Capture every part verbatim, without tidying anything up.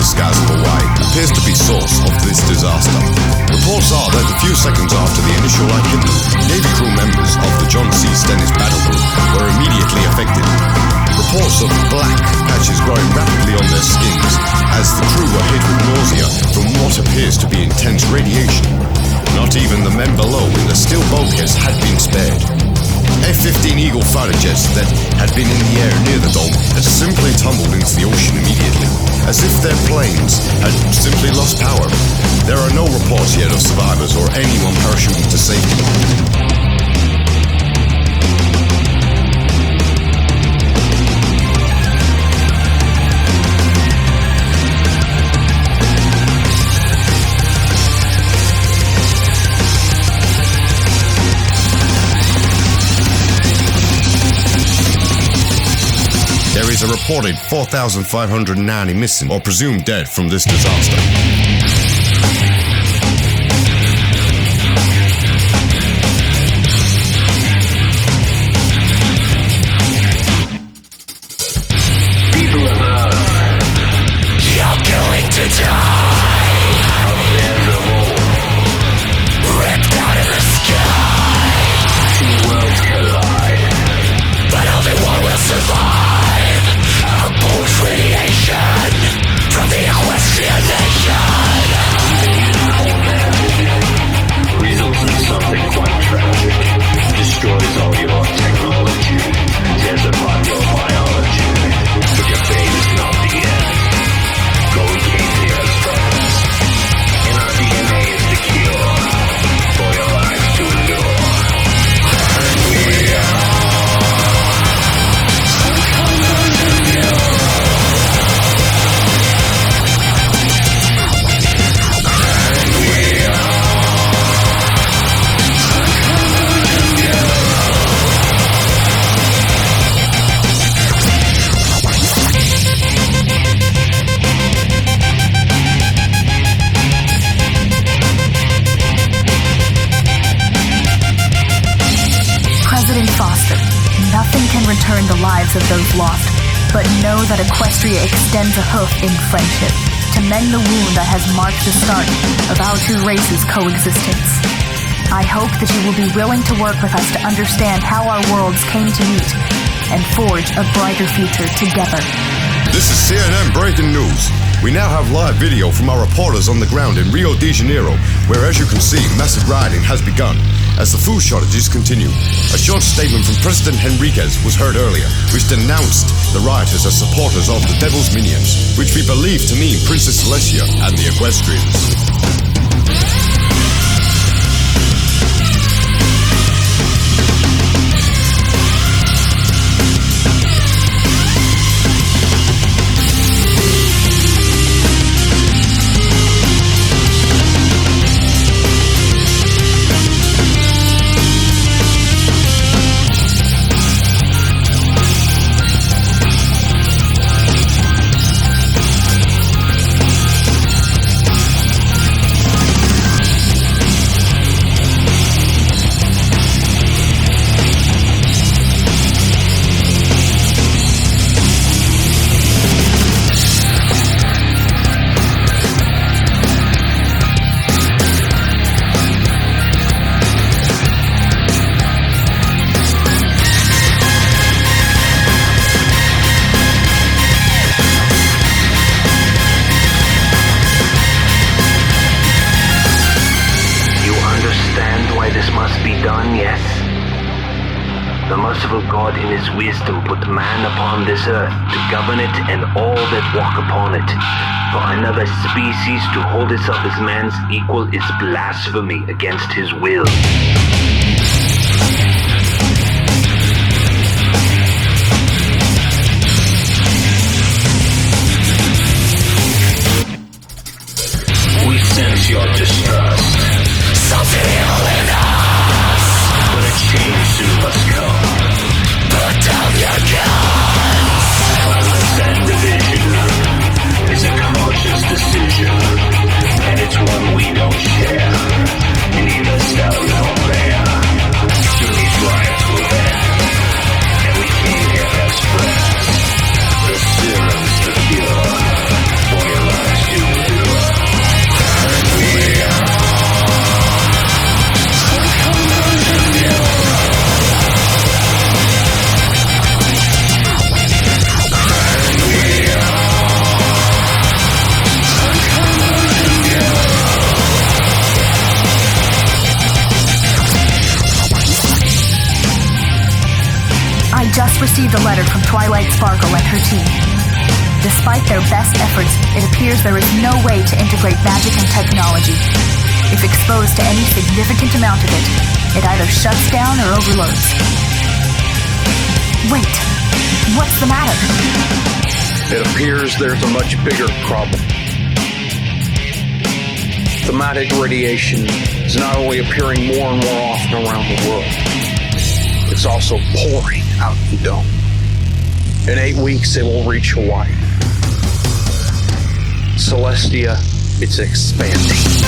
the skies of Hawaii appears to be source of this disaster. Reports are that a few seconds after the initial light hit them, Navy crew members of the John C. Stennis battle group were immediately affected. Reports of black patches growing rapidly on their skins as the crew were hit with nausea from what appears to be intense radiation. Not even the men below in the steel bulkheads had been spared. F fifteen Eagle fighter jets that had been in the air near the dome had simply tumbled into the ocean immediately, as if their planes had simply lost power. There are no reports yet of survivors or anyone parachuting to safety. There is a reported four thousand five hundred ninety missing or presumed dead from this disaster. People of Earth, you're going to die. Unbearable, ripped out of the sky. Two worlds collide, but only one will survive. Pulse radiation from the Equestrian Nation. Results in something quite tragic. Destroys all your technology, tears apart your biology. But your fate is not the end. For we came here as friends, and our D N A is the cure for your lives to endure. And we are return the lives of those lost, but know that Equestria extends a hoof in friendship to mend the wound that has marked the start of our two races' coexistence. I hope that you will be willing to work with us to understand how our worlds came to meet and forge a brighter future together. This is C N N Breaking News. We now have live video from our reporters on the ground in Rio de Janeiro, where, as you can see, massive rioting has begun as the food shortages continue. A short statement from President Henriquez was heard earlier, which denounced the rioters as supporters of the Devil's Minions, which we believe to mean Princess Celestia and the Equestrians. God in his wisdom put man upon this earth to govern it and all that walk upon it. For another species to hold itself as man's equal is blasphemy against his will. We sense your distrust. Something evil in us. But a change soon must come. Put down your guns. Violence and division is a conscious decision, and it's one we don't share. Neither shall nor bear. Soon these riots will end, and we came here as friends. The serum's the cure for your lives received a letter from Twilight Sparkle and her team. Despite their best efforts, it appears there is no way to integrate magic and technology. If exposed to any significant amount of it, it either shuts down or overloads. Wait, what's the matter? It appears there's a much bigger problem. Thematic radiation is not only appearing more and more often around the world, it's also pouring out the dome. In eight weeks, it will reach Hawaii. Celestia, it's expanding.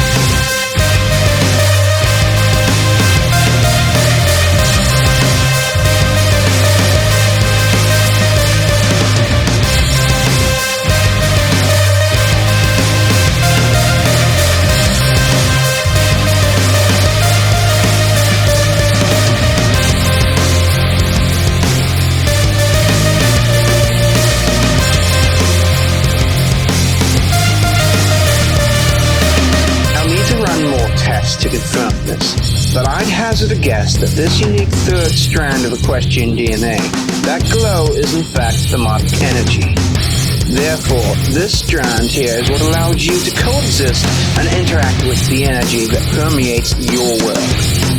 To confirm this, but I'd hazard a guess that this unique third strand of Equestrian D N A, that glow is in fact thematic energy. Therefore, this strand here is what allows you to coexist and interact with the energy that permeates your world.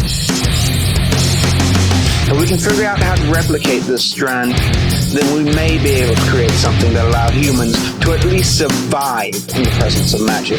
If we can figure out how to replicate this strand, then we may be able to create something that allows humans to at least survive in the presence of magic.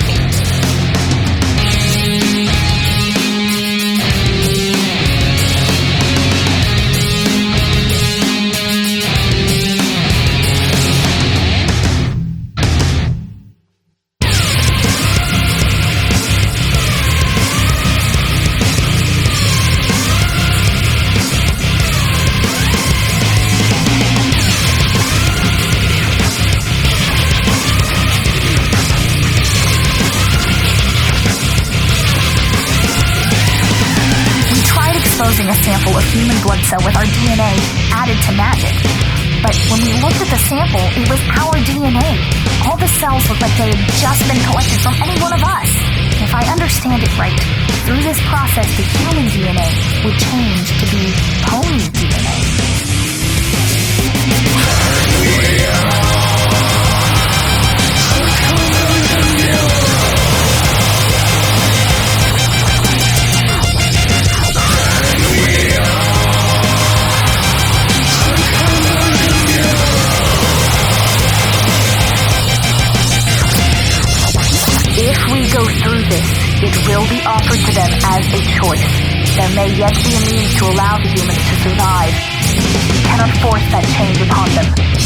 A sample of human blood cell with our D N A added to magic. But when we looked at the sample, it was our D N A. All the cells looked like they had just been collected from any one of us. If I understand it right, through this process, the human D N A would change to be pony D N A. If we go through this, it will be offered to them as a choice. There may yet be a means to allow the humans to survive. We cannot force that change upon them.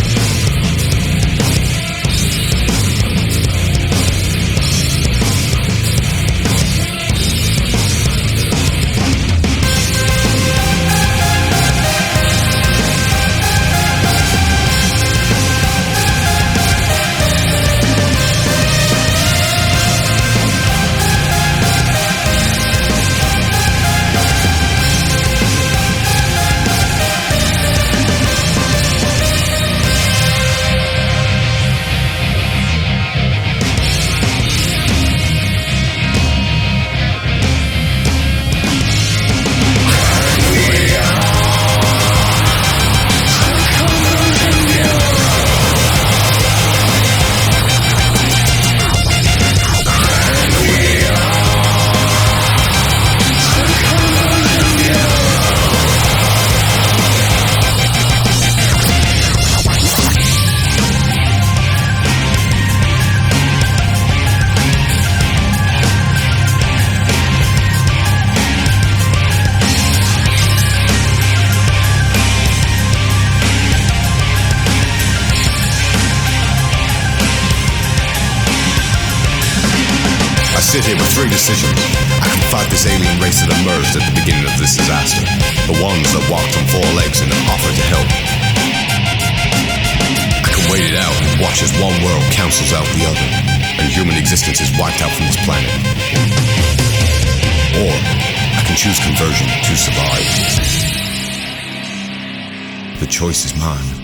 I sit here with three decisions. I can fight this alien race that emerged at the beginning of this disaster, the ones that walked on four legs and offered to help. I can wait it out and watch as one world cancels out the other, and human existence is wiped out from this planet. Or I can choose conversion to survive. The choice is mine.